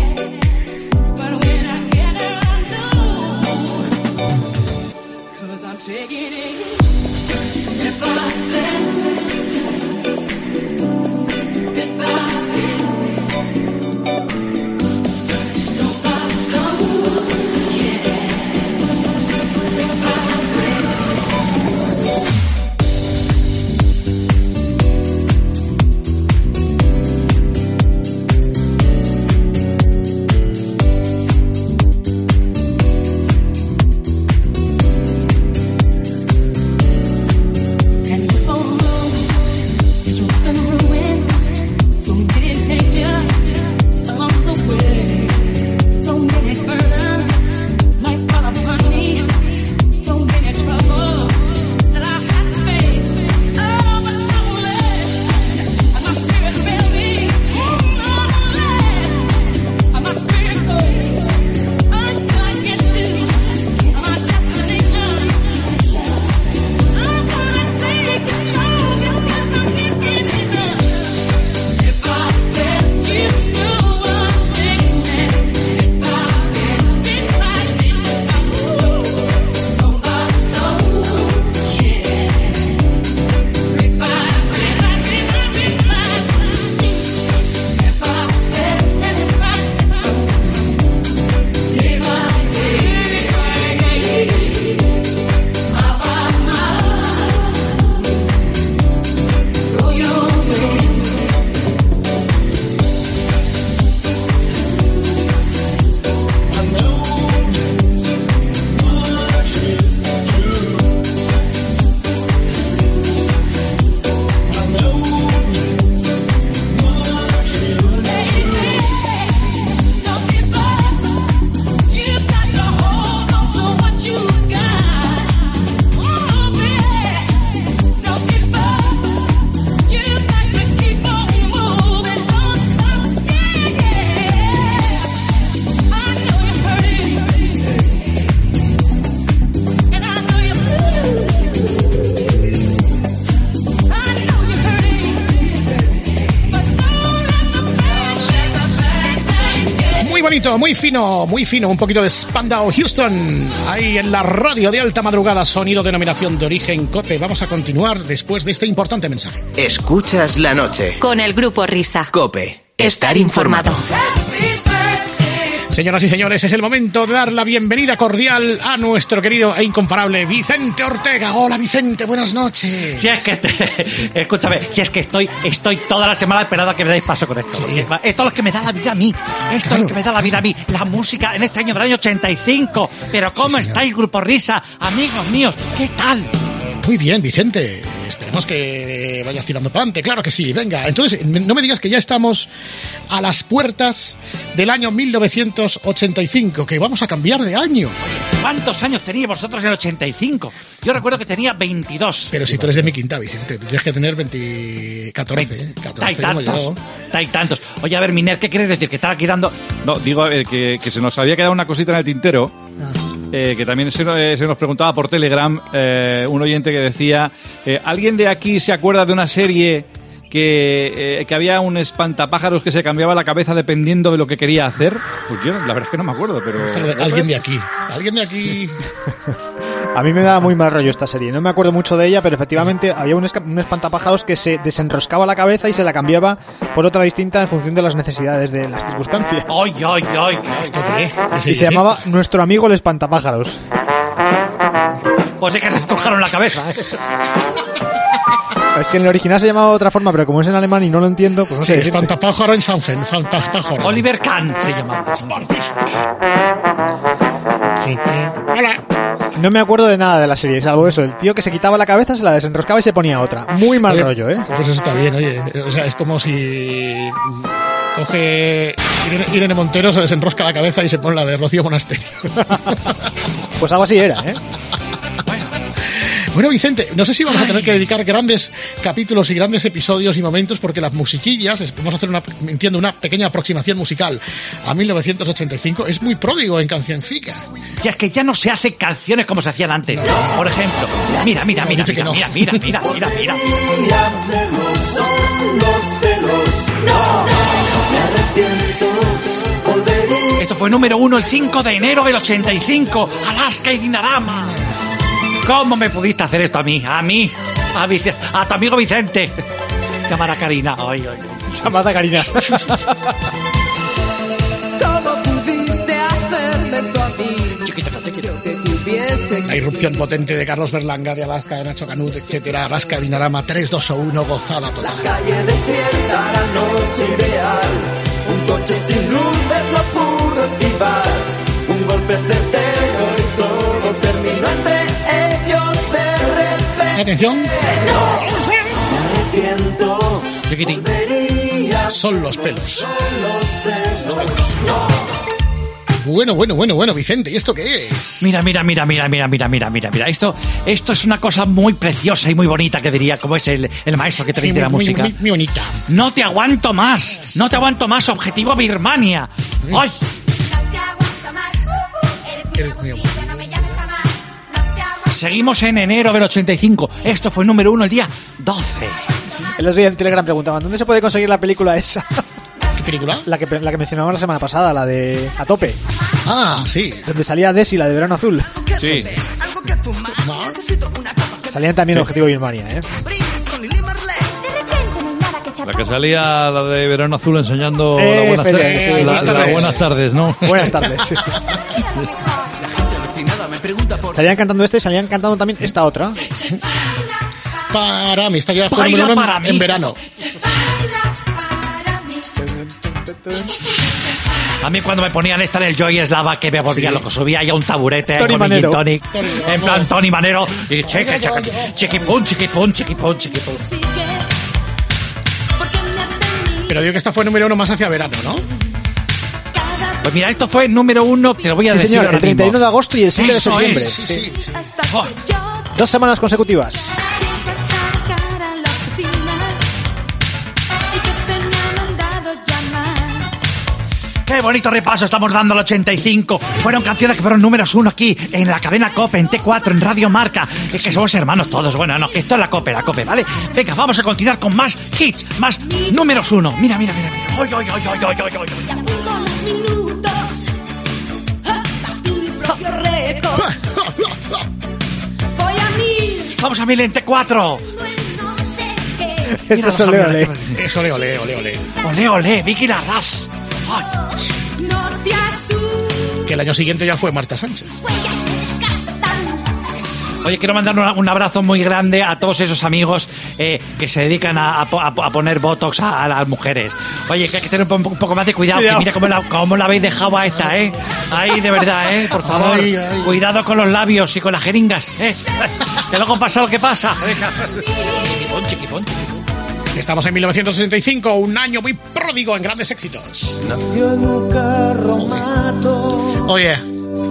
Cause I'm bonito, muy fino, muy fino. Un poquito de Spandau Houston. Ahí en la radio de alta madrugada, sonido denominación de origen COPE. Vamos a continuar después de este importante mensaje. Escuchas la noche. Con el grupo Risa. COPE. Estar informado. Señoras y señores, es el momento de dar la bienvenida cordial a nuestro querido e incomparable Vicente Ortega. Hola, Vicente, buenas noches. Si es que, te, escúchame, si es que estoy estoy toda la semana esperando a que me dais paso con esto. Sí. Esto es lo que me da la vida a mí. Esto claro. es lo que me da la vida a mí. La música en este año del año ochenta y cinco. Pero ¿cómo sí, estáis, Grupo Risa? Amigos míos, ¿qué tal? Muy bien, Vicente. Esperemos que vayas tirando para adelante. Claro que sí. Venga, entonces, no me digas que ya estamos a las puertas del año mil novecientos ochenta y cinco, que vamos a cambiar de año. ¿Cuántos años teníais vosotros en el ochenta y cinco? Yo recuerdo que tenía veintidós. Pero si tú eres de mi quinta, Vicente, tienes que tener veinte, catorce. catorce Hay tantos. Hay tantos. Oye, a ver, Miner, ¿qué quieres decir? Que estaba aquí dando... No, digo eh, que, que se nos había quedado una cosita en el tintero. Ah. Eh, que también se, eh, se nos preguntaba por Telegram eh, un oyente que decía eh, ¿alguien de aquí se acuerda de una serie que, eh, que había un espantapájaros que se cambiaba la cabeza dependiendo de lo que quería hacer? Pues yo la verdad es que no me acuerdo, pero... Alguien de aquí, alguien de aquí... A mí me da muy mal rollo esta serie. No me acuerdo mucho de ella, pero efectivamente había un, esca- un espantapájaros que se desenroscaba la cabeza y se la cambiaba por otra distinta en función de las necesidades de las circunstancias. ¡Ay, ay, ay! ¿Esto qué? Y se llamaba esto? Nuestro amigo el espantapájaros. Pues es que se estrujaron la cabeza, ¿eh? Es que en el original se llamaba de otra forma, pero como es en alemán y no lo entiendo, pues no sí, sé. Espantapájaro en Sanfen, espantapájaro. Oliver Kahn se llamaba. Sí. Hola. No me acuerdo de nada de la serie, salvo eso. El tío que se quitaba la cabeza, se la desenroscaba y se ponía otra. Muy mal oye, rollo, ¿eh? Pues eso está bien, oye. O sea, es como si coge Irene, Irene Montero, se desenrosca la cabeza y se pone la de Rocío Monasterio. Pues algo así era, ¿eh? Bueno, Vicente, no sé si vamos a tener que dedicar grandes capítulos y grandes episodios y momentos porque las musiquillas, vamos a hacer una, entiendo, una pequeña aproximación musical a mil novecientos ochenta y cinco, es muy pródigo en cancioncica. Ya es que ya no se hacen canciones como se hacían antes. No. Por ejemplo, mira, mira, no, mira, mira, no. mira, mira, mira, mira, mira. Esto fue número uno el cinco de enero del ochenta y cinco. Alaska y Dinarama. ¿Cómo me pudiste hacer esto a mí? A mí, a, Vic- a tu amigo Vicente. Llamar a Karina. Ay, ay, ay. Llamada Karina. ¿Cómo pudiste hacerme esto a mí? Chiquita, chiquita. Yo que tuviese La irrupción potente de Carlos Berlanga, de Alaska, de Nacho Canut, etcétera. Alaska, Dinarama, tres, dos o uno, gozada total. La calle desierta, la noche ideal. Un coche sin luces lo pudo esquivar. Un golpe certero y todo terminó entre ellos de repente. Atención. No, me arrepiento. Chiquitín. Son los pelos. Son los pelos. No. Bueno, bueno, bueno, bueno, Vicente, ¿y esto qué es? Mira, mira, mira, mira, mira, mira, mira, mira, mira. Esto, esto es una cosa muy preciosa y muy bonita que diría, como es el, el maestro que te Sí, dice la muy, música. Muy, muy bonita. No te aguanto más, no te aguanto más. Objetivo Birmania. ¡Ay! Eres mío. Seguimos en enero del ochenta y cinco. Esto fue número uno el día doce. En los días en Telegram preguntaban, ¿dónde se puede conseguir la película esa? ¿Qué película? La que, la que mencionamos la semana pasada, la de A Tope. Ah, sí. Donde salía Desi, la de Verano Azul. Sí. Salían también Objetivo Birmania, ¿eh? La que salía, la de Verano Azul, enseñando Eh, la buenas, Fede, tardes, sí, la- sí, la sí, sí. buenas tardes, ¿no? Buenas tardes. Sí. Salían cantando esta y salían cantando también esta otra. Para mí, esta ya fue Baila número uno para en, mí. en verano. A mí cuando me ponían esta en el Joy Slava que me volvía Sí. loco. Subía ya un taburete Tony con mi Manero. gin tonic. Tony, En vamos. plan Tony Manero. Y cheque, cheque, chiquipum, chiquipum, chiquipum, chiquipum. Pero digo que esta fue número uno más hacia verano, ¿no? Pues mira, esto fue número uno, te lo voy a Sí, decir señor, ahora el treinta y uno mismo. de agosto y el siete de Eso septiembre. es. Sí, sí, sí. Oh, Dos semanas consecutivas. qué bonito repaso estamos dando al ochenta y cinco. Fueron canciones que fueron números uno aquí, en la cadena COPE, en T cuatro, en Radio Marca. Es que somos hermanos todos. Bueno, no, que esto es la COPE, la COPE, ¿vale? Venga, vamos a continuar con más hits, más números uno. Mira, mira, mira, mira. ¡Oy, oy, oy, oy, oy, oy, oy! secreto. Voy a mil. Vamos a mil en T cuatro. Esto es ole, ole. Es ole, ole, ole, ole. Ole, ole, Vicky Larraz. No te asustes. Que el año siguiente ya fue Marta Sánchez. Oye, quiero mandar un, un abrazo muy grande a todos esos amigos eh, que se dedican a, a, a poner botox a, a las mujeres. Oye, que hay que tener un, po- un poco más de cuidado, cuidado. Que mira cómo la, cómo la habéis dejado a esta, ¿eh? Ahí, de verdad, ¿eh? Por favor, ay, ay. Cuidado con los labios y con las jeringas, ¿eh? Que luego pasa lo que pasa. Chiquipón, chiquipón, chiquipón. Estamos en mil novecientos sesenta y cinco, un año muy pródigo en grandes éxitos. Nació en un carromato. Oye.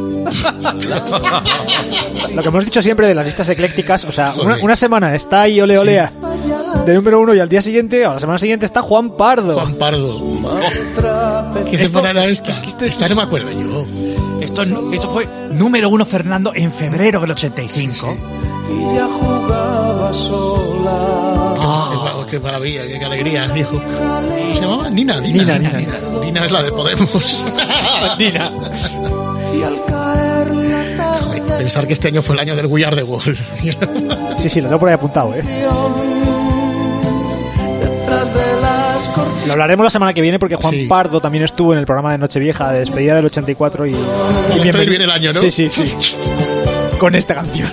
Lo que hemos dicho siempre de las listas eclécticas, o sea, una, una semana está ahí Ole Olea sí. de número uno y al día siguiente, o la semana siguiente está Juan Pardo. Juan Pardo. Oh. ¿Qué semana era esta? Es que esta, esta no me acuerdo yo. Esto, esto fue número uno, Fernando, en febrero del ochenta y cinco. Sí, sí. Y ya jugaba sola. Oh, qué, qué maravilla, qué alegría, dijo. ¿Cómo se llamaba? Nina, Dina. Nina, Nina, Nina. Dina es la de Podemos. Nina. Y al caer la tarde. Joder, pensar que este año fue el año del We Are the World. Sí, sí, lo tengo por ahí apuntado, ¿eh? Detrás de las cortinas. Lo hablaremos la semana que viene porque Juan sí. Pardo también estuvo en el programa de Nochevieja de despedida del ochenta y cuatro y... y bien, bien el año, ¿no? Sí, sí, sí. Con esta canción.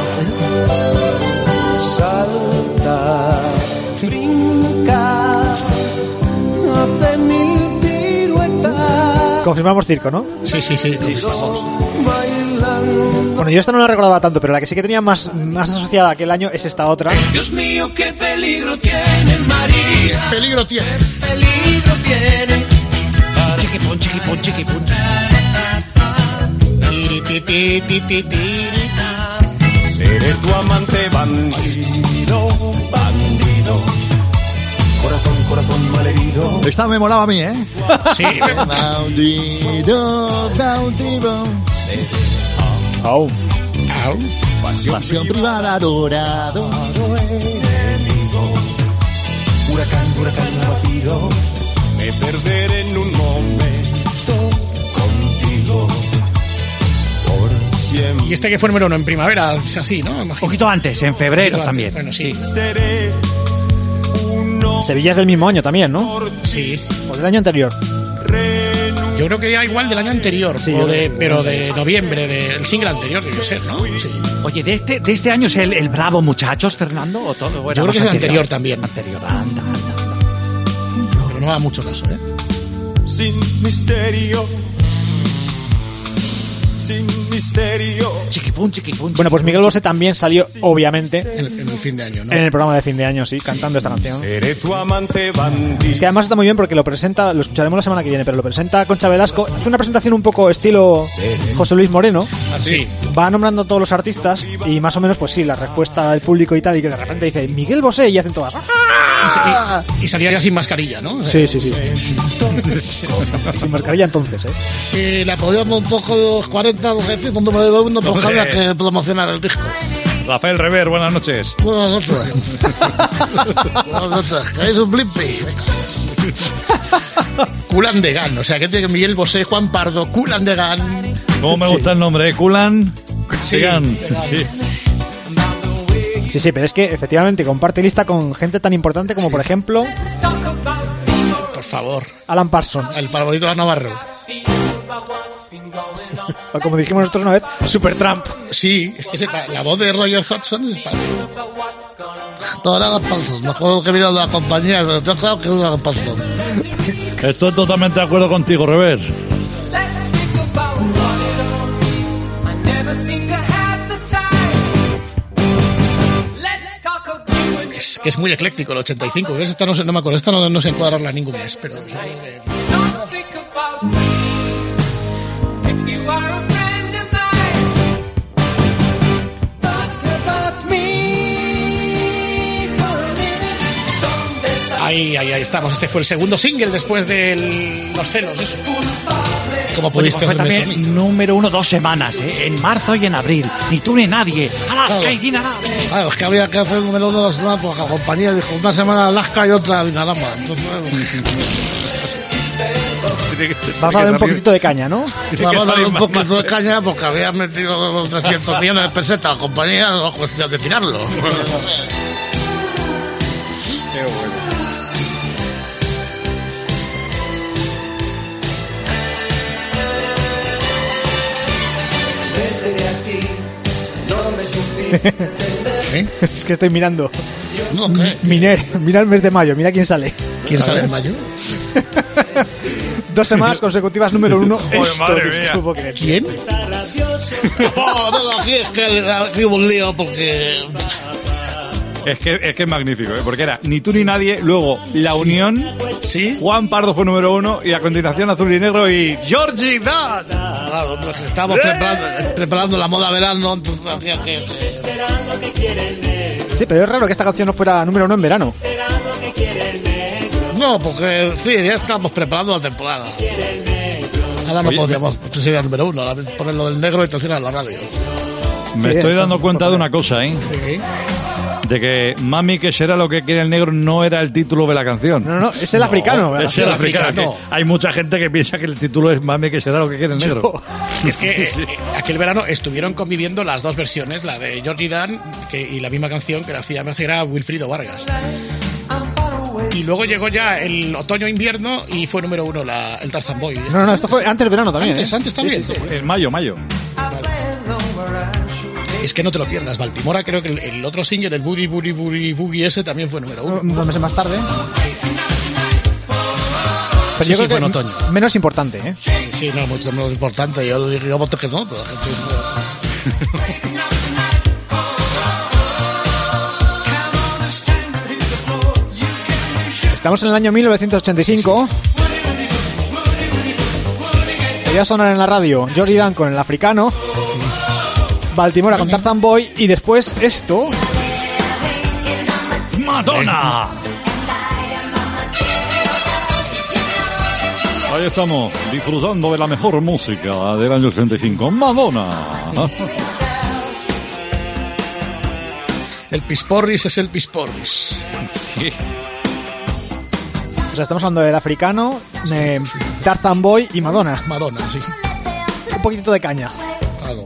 Salta, brinca, hace mil piruetas. Confirmamos circo, ¿no? Sí, sí, sí, confirmamos. Bueno, yo esta no la recordaba tanto, pero la que sí que tenía más, más asociada a aquel año es esta otra. Dios mío, qué peligro tiene María. ¿Qué peligro tiene? ¿Qué peligro tiene? Chiquipón, chiquipón, chiquipón. Seré tu amante bandido, bandido. Corazón, corazón malherido. Esta me molaba a mí, ¿eh? Sí. Bandido, cautivo. Au. Au. Pasión, Pasión privada, dorado. Enemigo. Huracán, huracán abatido. Me perderé en un momento contigo. Por siempre. Y este que fue número uno en primavera, es así, ¿no? Un poquito antes, en febrero Antes. también. Bueno, sí. Seré uno. Sevilla es del mismo año también, ¿no? Sí. O del año anterior. Yo creo que era igual del año anterior, Sí, o de, pero de noviembre, del single anterior debe ser, ¿no? Sí. Oye, ¿de este, de este año es el, el Bravo Muchachos, Fernando? ¿O todo? ¿O era Yo creo más que es el anterior también. Anterior, anda, anda, anda. Pero no da mucho caso, ¿eh? Sin misterio. Sin misterio. Chiquipún, chiquipún. Bueno, pues Miguel Bosé también salió, obviamente, En, en el fin de año, ¿no? en el programa de fin de año, sí, cantando esta canción. Seré tu amante bandido. Es que además está muy bien porque lo presenta, lo escucharemos la semana que viene, pero lo presenta Concha Velasco. Hace una presentación un poco estilo José Luis Moreno. Sí. Va nombrando a todos los artistas y más o menos, pues sí, la respuesta del público y tal, y que de repente dice Miguel Bosé y hacen todas. Y, y, y salía ya sin mascarilla, ¿no? Sí, sí, sí. Sin mascarilla entonces, ¿eh? Y le apoyamos un poco de los cuarenta, porque es donde me doy uno, pues había que promocionar el disco. Rafael Rever, buenas noches. Buenas noches. Buenas noches. ¿Queréis un blimpy? Kulan de Gan, o sea, que tiene Miguel Bosé, Juan Pardo, Kulan de Gan. ¿Cómo me gusta Sí. el nombre, eh? Kulan. Sí. Sigan. Sí. Sí, sí, pero es que efectivamente comparte lista con gente tan importante como, por ejemplo, Por favor. Alan Parsons. El favorito de Navarro. O como dijimos nosotros una vez, Supertramp. Sí, es que sepa, la voz de Roger Hodgson es para... No era Alan Parsons, me acuerdo que vino de la compañía, pero te claro que es Alan Parsons. Estoy totalmente de acuerdo contigo, Rever. Es que es muy ecléctico el ochenta y cinco, ¿ves? Esta no, sé- no me acuerdo, esta no, no sé encuadrarla en ningún mes, pero seguro que... Ahí, ahí, ahí estamos. Este fue el segundo single después de los celos, eso. Como Oye, pudiste pues fue hacerme también conmigo. número uno dos semanas, ¿eh? En marzo y en abril. Ni tú ni nadie. Alaska Claro. y Dinarama. Claro, es que había que hacer el número uno dos semanas, porque la compañía dijo una semana Alaska y otra Dinarama. Entonces, Vamos a darle un poquitito de caña, ¿no? Vamos a darle un poquito de caña porque había metido trescientos millones de pesetas a la compañía, no es cuestión de tirarlo. Qué bueno. ¿Eh? Es que estoy mirando. No, ¿qué? Miner, mira el mes de mayo, mira quién sale. ¿Quién sale en mayo? Dos semanas consecutivas número uno. Joder, Esto, madre que mía. no puedo creer. ¿Quién? Oh, no, aquí es que aquí hubo un lío porque... Es que, es que es magnífico, ¿eh? Porque era Ni tú ni nadie, luego La Unión, ¿Sí? Juan Pardo fue número uno y a continuación Azul y Negro y Georgie Dan. Claro, pues estábamos preparando, preparando la moda verano, entonces hacía que... que- Sí, pero es raro que esta canción no fuera número uno en verano. No, porque sí, ya estamos preparando la temporada. Ahora no Oye, podríamos ser el número uno, ahora poner lo del negro y te a la radio. Me Sí, estoy está dando por cuenta de poner. una cosa, ¿eh? Sí. De que Mami, que será lo que quiere el negro, no era el título de la canción. No, no, es el africano. ¿verdad? Es el el africano. africano. que Hay mucha gente que piensa que el título es Mami, que será lo que quiere el negro. Es que eh, eh, aquel verano estuvieron conviviendo las dos versiones, la de Georgie Dan que, y la misma canción que la hacía, me hacía era Wilfrido Vargas. Y luego llegó ya el otoño-invierno y fue número uno la, el Tarzan Boy. No, no, esto fue antes del verano también. Antes, ¿eh? antes también. Sí, sí, sí. En mayo, mayo. Es que no te lo pierdas, Baltimora, creo que el, el otro single, el Boogie Boogie Boogie Boogie ese también fue número uno. Unos meses más tarde. Pero Sí, yo sí, creo fue en que otoño. Menos importante, ¿eh? Sí, no, mucho menos importante. Yo digo, yo voto que no, pero la gente... Estamos en el año mil novecientos ochenta y cinco. Voy a sonar en la radio Georgie Dan con el africano, Baltimora con Tarzan Boy y después esto. ¡Madonna! Ahí estamos, disfrutando de la mejor música del año ochenta y cinco. ¡Madonna! El Pisporris es el Pisporris. Sí. O sea, estamos hablando del africano, de Tarzan Boy y Madonna. Madonna, sí. Un poquitito de caña. Claro.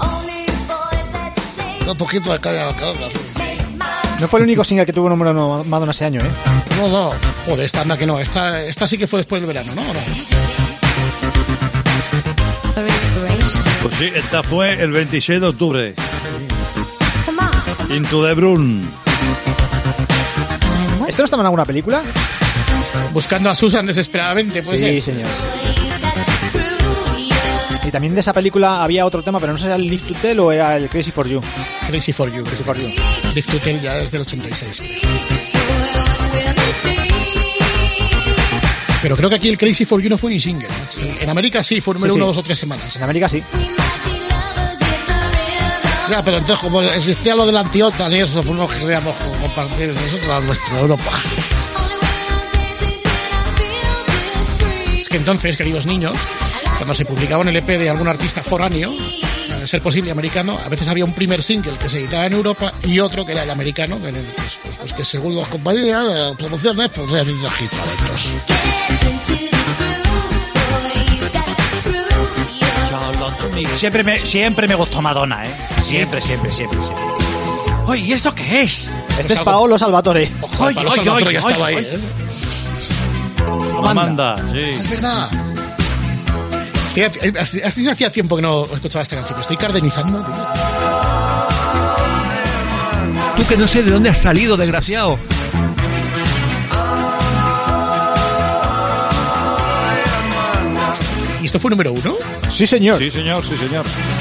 Un poquito de caña, claro. Sí. No fue el único single que tuvo número uno Madonna ese año, ¿eh? No, no. Joder, esta anda que no. Esta, esta sí que fue después del verano, ¿no? ¿O no? Pues sí, esta fue el veintiséis de octubre. Into the Brun. ¿Esto no estaba en alguna película? Buscando a Susan desesperadamente, pues. Sí, señor. Y también de esa película había otro tema, pero no sé si era el Live to Tell o era el Crazy for You. Crazy for You. Crazy for You. Live to Tell ya es del ochenta y seis. Pero creo que aquí el Crazy for You no fue ni single. macho. En América sí, fue número Sí, sí. uno, dos o tres semanas. En América sí. Ya, pero entonces como existía lo del anti-OTAN y eso, pues no queríamos compartir nosotros a nuestra Europa. Es que entonces, queridos niños, cuando se publicaba un L P de algún artista foráneo, a ser posible americano, a veces había un primer single que se editaba en Europa y otro que era el americano, que, pues, pues, pues que según las compañías, las promociones, pues eran los hits adentros. Siempre me, siempre me gustó Madonna, ¿eh? Siempre, siempre, siempre, siempre. Oye, ¿y esto qué es? Este es Paolo Salvatore. Ojo, Oye, Paolo oye, Salvatore oye, ya estaba oye, ahí, oye. ¿eh? Amanda, Ah, sí. es verdad. Fíjate, así, así hacía tiempo que no escuchaba esta canción. Me estoy cardenizando, tío. Tú que no sé de dónde has salido, desgraciado. ¿Y esto fue número uno? Sí, señor. Sí, señor, sí, señor.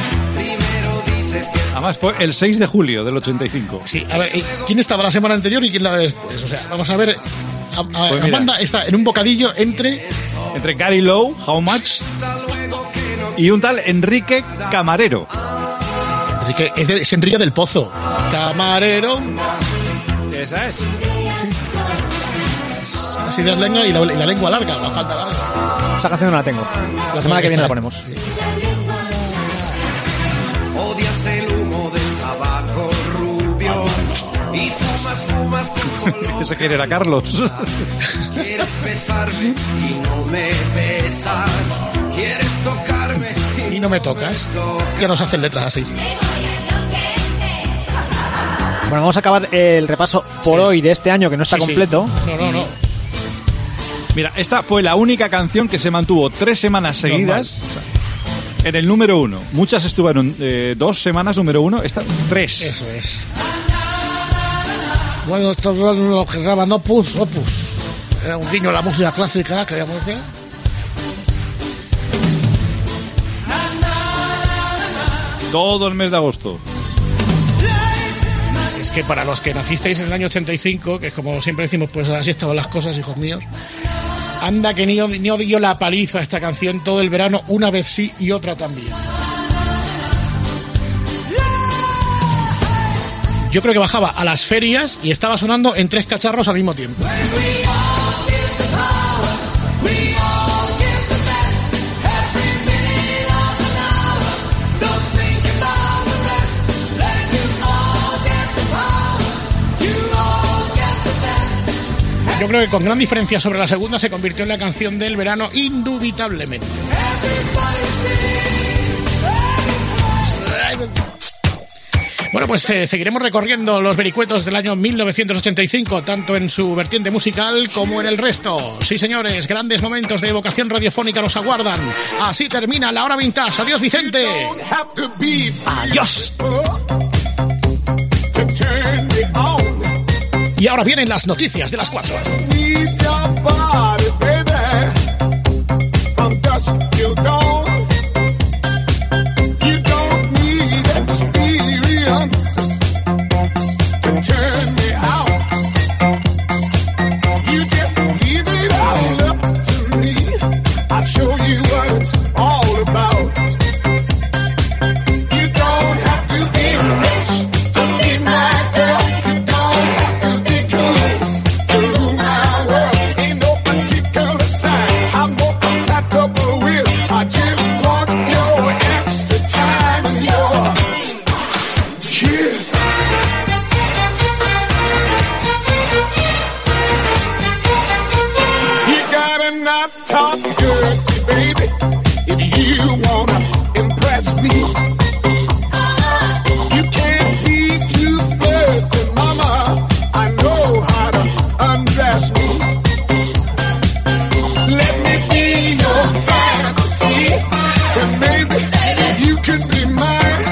Además fue el seis de julio del ochenta y cinco. Sí, a ver, ¿quién estaba la semana anterior y quién la de después? O sea, vamos a ver. A, a, Pues mira. Amanda está en un bocadillo entre. Entre Gary Lowe, How Much, y un tal Enrique Camarero. Enrique, es, de, es Enrique del Pozo. Camarero. Esa es. Así de lengua y la, y la lengua larga, la falta larga. Esa canción no la tengo. La semana que viene la ponemos. Odias el humo del tabaco rubio y fumas, fumas Ese que era Carlos. Quieres besarme y no me besas. Quieres tocarme Y no me tocas. Ya nos hacen letras así. Bueno, vamos a acabar el repaso por Sí. hoy de este año, que no está Sí, sí. completo. No, no, no. Mira, esta fue la única canción que se mantuvo tres semanas seguidas en el número uno. Muchas estuvieron eh, dos semanas número uno, esta tres. Eso es. Bueno, esto es lo que se llama Opus Opus. Era un guiño a la música clásica, queríamos decir. Todo el mes de agosto. Es que para los que nacisteis en el año ochenta y cinco, que es como siempre decimos, pues así estaban las cosas, hijos míos. Anda que ni, ni dio la paliza a esta canción todo el verano, una vez sí y otra también. Yo creo que bajaba a las ferias y estaba sonando en tres cacharros al mismo tiempo. Yo creo que con gran diferencia sobre la segunda se convirtió en la canción del verano indubitablemente. Bueno, pues eh, seguiremos recorriendo los vericuetos del año mil novecientos ochenta y cinco, tanto en su vertiente musical como en el resto. Sí, señores, grandes momentos de evocación radiofónica nos aguardan. Así termina la hora vintage. Adiós, Vicente. Adiós. Y ahora vienen las noticias de las cuatro. Talk dirty, baby, if you wanna impress me. You can't be too flirty, mama. I know how to undress me. Let me be your fantasy, and maybe you could be mine.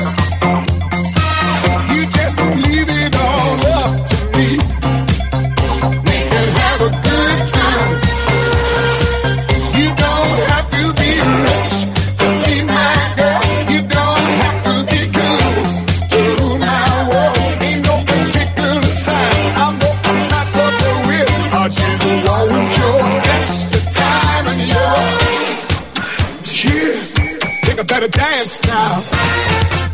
You just leave it all up to me. We can have a good time. Better dance now.